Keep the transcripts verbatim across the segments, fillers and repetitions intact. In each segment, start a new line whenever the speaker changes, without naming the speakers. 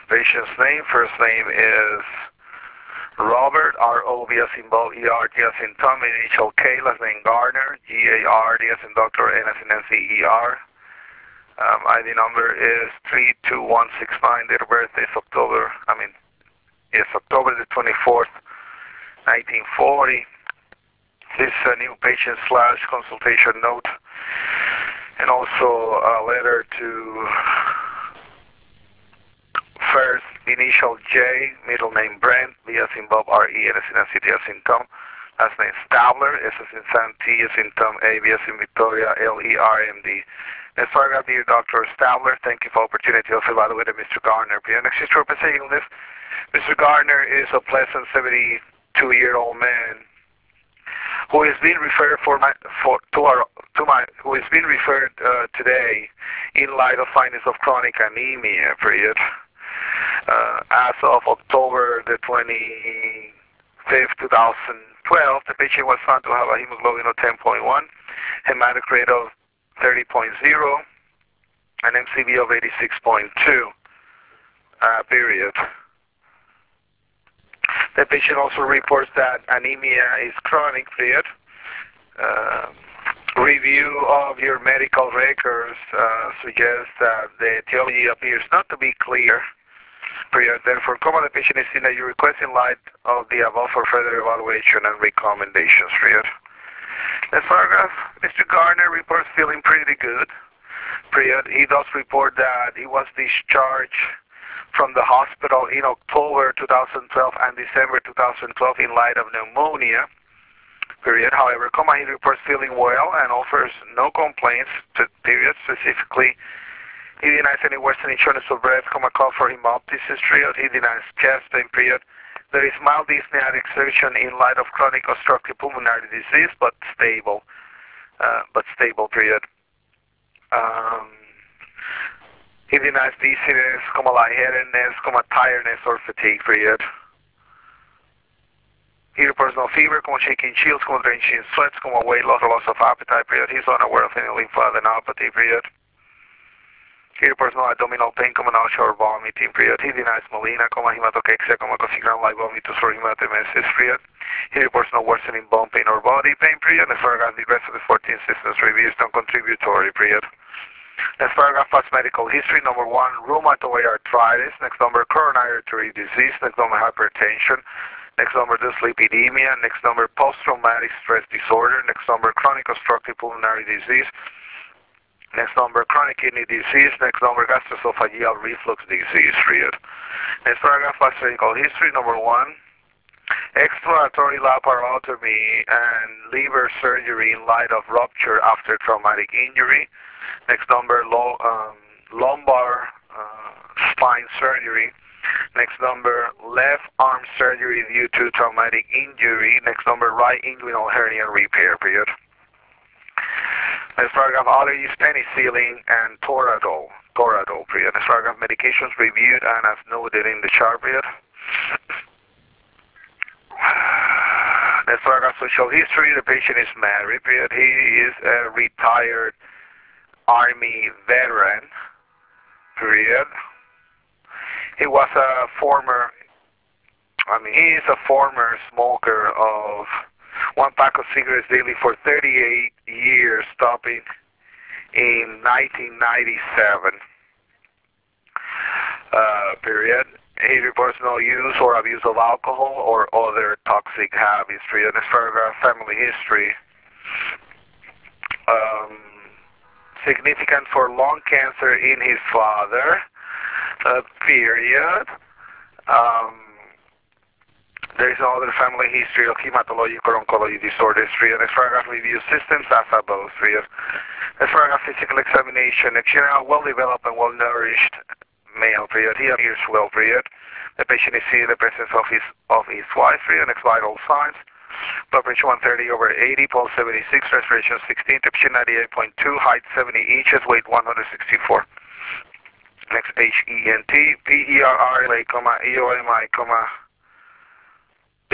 Patient's name, first name is Robert, R O B as in Bob, E R T as in Tom, initial K, last name Garner, G A R D as in Doctor, N as in Nancy, E R. Um, I D number is three two one six nine, date of birth is October, I mean, it's October the twenty-fourth, nineteen forty. This is a new patient slash consultation note, and also a letter to first initial J, middle name Brent, B as in Bob, R E, N as in Nancy, T as in Tom, last name Stabler, S as in Sam, T as in Tom, A, B as in Victoria, L E R M D. Next paragraph, dear Doctor Stabler, thank you for the opportunity of evaluating Mister Garner. Next is representing this. Mister Garner is a pleasant seventy-two-year-old man who is being referred for my for to our to my who is being referred uh, today in light of findings of chronic anemia. Period. Uh, as of October the twenty-fifth, two thousand twelve, the patient was found to have a hemoglobin of ten point one, hematocrit of thirty point zero, and M C V of eighty-six point two. Uh, period. The patient also reports that anemia is chronic. Period. Uh, review of your medical records uh, suggests that the etiology appears not to be clear. Period. Therefore, come on, the patient is seen that you request in light of the above for further evaluation and recommendations. Period. Next paragraph, Mister Garner reports feeling pretty good. Period. He does report that he was discharged from the hospital in October two thousand twelve and December two thousand twelve in light of pneumonia. Period. However, comma, he reports feeling well and offers no complaints. To, period. Specifically, he denies any worsening shortness of breath, comma, cough or hemoptysis. Period. He denies chest pain. Period. There is mild dyspnea and exertion in light of chronic obstructive pulmonary disease, but stable. Uh, but stable. Period. Um, he denies dizziness, comma, lightheadedness, comma, tiredness or fatigue. Period. He reports no fever, comma, shaking chills, comma, drenching sweats, comma, weight loss or loss of appetite. Period. He's unaware of any lymphadenopathy. Period. He reports no abdominal pain, comma, nausea or vomiting. Period. He denies melena, comma, hematocachexia, comma, consigram-like vomitus or hematemesis. Period. He reports no worsening bone pain or body pain. Period. Next paragraph, the rest of the fourteen systems reviews non-contributory. Period. Next paragraph, past medical history. Number one, rheumatoid arthritis. Next number, coronary artery disease. Next number, hypertension. Next number, dyslipidemia. Next number, post-traumatic stress disorder. Next number, chronic obstructive pulmonary disease. Next number, chronic kidney disease. Next number, gastroesophageal reflux disease. Period. Next paragraph, past medical history. Number one, exploratory laparotomy and liver surgery in light of rupture after traumatic injury. Next number, low, um, lumbar uh, spine surgery. Next number, left arm surgery due to traumatic injury. Next number, right inguinal hernia repair. Period. Next paragraph, allergies, penicillin, and toradol. Toradol. Period. Next paragraph, medications reviewed and as noted in the chart. Period. Next paragraph, social history. The patient is married. Period. He is a retired Army veteran. Period. He was a former, I mean, he is a former smoker of one pack of cigarettes daily for thirty-eight years, stopping in nineteen ninety-seven. Uh, period. He reports no use or abuse of alcohol or other toxic habits. Period. Next paragraph, family history. Um, significant for lung cancer in his father. Uh, period. Um, there is no other family history of hematologic or oncology disorders. Period. Next paragraph, review systems as above. Period. Next paragraph, physical examination. Next general, well-developed and well-nourished male. Period. He appears well. Period. The patient is seeing the presence of his of his wife. Period. Next vital signs. Blood pressure one thirty over eighty, pulse seventy-six, respiration sixteen, temperature ninety-eight point two, height seventy inches, weight one hundred sixty-four. Next, H E N T, P E R R L A, comma, E O M I, comma,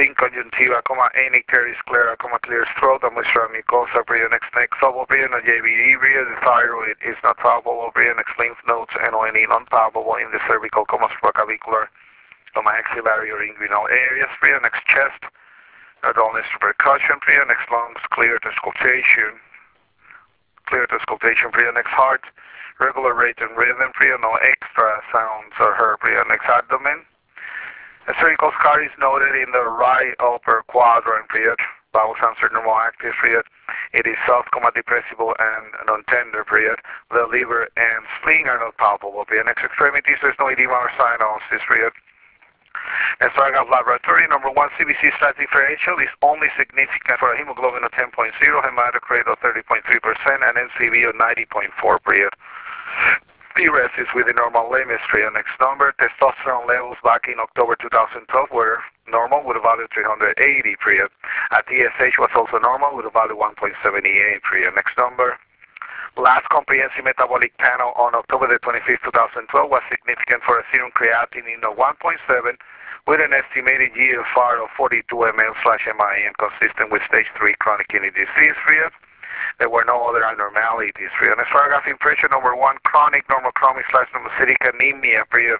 pink conjunctiva, comma, onycteris sclera, comma, clear throat, and moisture mucosa, period, next neck, subble, period, and J B D, period, the thyroid is not palpable, period, next lymph nodes, and O N E non-palpable in the cervical, comma, supraclavicular, comma, axillary or inguinal areas, period, next chest, no dullness to percussion, period, next lungs, clear to auscultation, clear to auscultation, period, next heart, regular rate and rhythm, period, no extra sounds or heard, period, next abdomen. A cervical scar is noted in the right upper quadrant, period. Bowel sounds are normal active, period. It is soft, comma, depressible, and non-tender, period. The liver and spleen are not palpable, period. Next extremities, there's no edema or cyanosis, period. Next paragraph, laboratory. Number one, C B C slight differential is only significant for a hemoglobin of ten point zero, hematocrit of thirty point three percent, and N C V of ninety point four, period. P R E S is within normal limits, period. Next number, testosterone levels back in October two thousand twelve were normal with a value three hundred eighty, period. A T S H was also normal with a value one point seven eight, period. Next number, last comprehensive metabolic panel on October the twenty-fifth, two thousand twelve was significant for a serum creatinine of one point seven with an estimated G F R of forty-two milliliters slash M I N consistent with stage three chronic kidney disease, period. There were no other abnormalities, period. Next paragraph, impression number one, chronic normochromic slash normocytic anemia, period.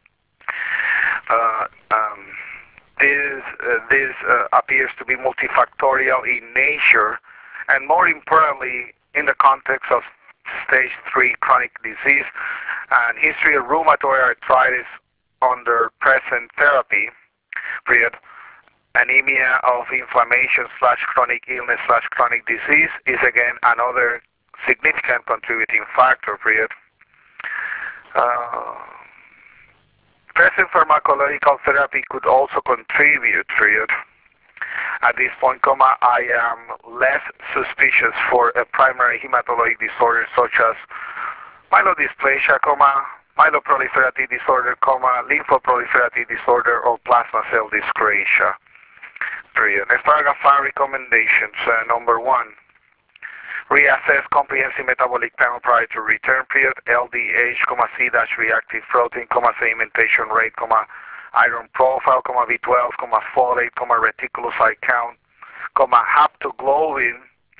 Uh, um, this uh, this uh, appears to be multifactorial in nature, and more importantly, in the context of stage three chronic disease and history of rheumatoid arthritis under present therapy, period. Anemia of inflammation slash chronic illness slash chronic disease is again another significant contributing factor, period. Uh, present pharmacological therapy could also contribute, period. At this point, comma, I am less suspicious for a primary hematologic disorder such as myelodysplasia, comma, myeloproliferative disorder, comma, lymphoproliferative disorder, or plasma cell dyscrasia. Period. Next paragraph, five recommendations. Uh, number one, reassess comprehensive metabolic panel prior to return, period. L D H, comma, C-dash reactive protein, comma, sedimentation rate, comma, iron profile, comma, B twelve, comma, folate, comma, reticulocyte count, comma, haptoglobin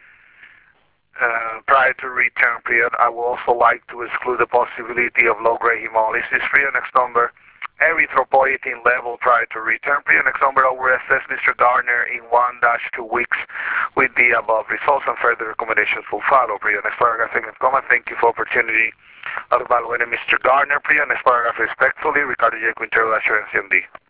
uh, prior to return, period. I would also like to exclude the possibility of low-grade hemolysis, period. Next number, erythropoietin level prior to return, period. Next number, I will assess Mister Gardner in one to two weeks with the above results, and further recommendations will follow, period. Next paragraph, second comment, thank you for opportunity of evaluating Mister Gardner, period. Next paragraph, respectfully, Ricardo J. Quintero, Assurance M D.